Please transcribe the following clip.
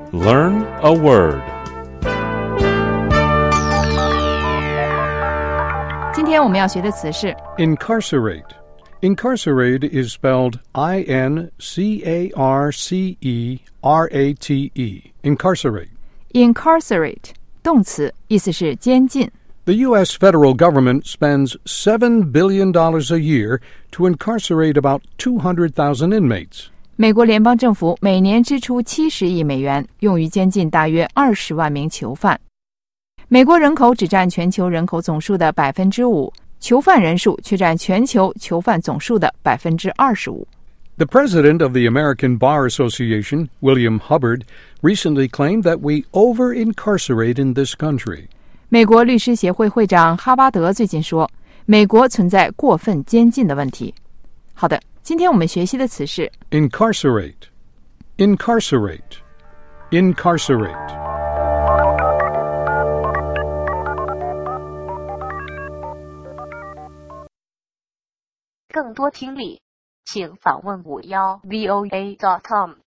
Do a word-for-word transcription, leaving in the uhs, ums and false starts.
Learn a word. 今天我们要学的词是 Incarcerate. Incarcerate is spelled I N C A R C E R A T E. Incarcerate. incarcerate 动词，意思是监禁。 The U S federal government spends seven billion dollars a year to incarcerate about two hundred thousand inmates. 美国联邦政府每年支出七十亿美元，用于监禁大约二十万名囚犯。美国人口只占全球人口总数的百分之五，囚犯人数却占全球囚犯总数的百分之二十五。 The president of the American Bar Association, William Hubbard, recently claimed that we over-incarcerate in this country. 美国律师协会会长哈巴德最近说，美国存在过分监禁的问题。好的，今天我们学习的词是 Incarcerate. Incarcerate. Incarcerate. 更多听力，请访问五幺 V O A dot com。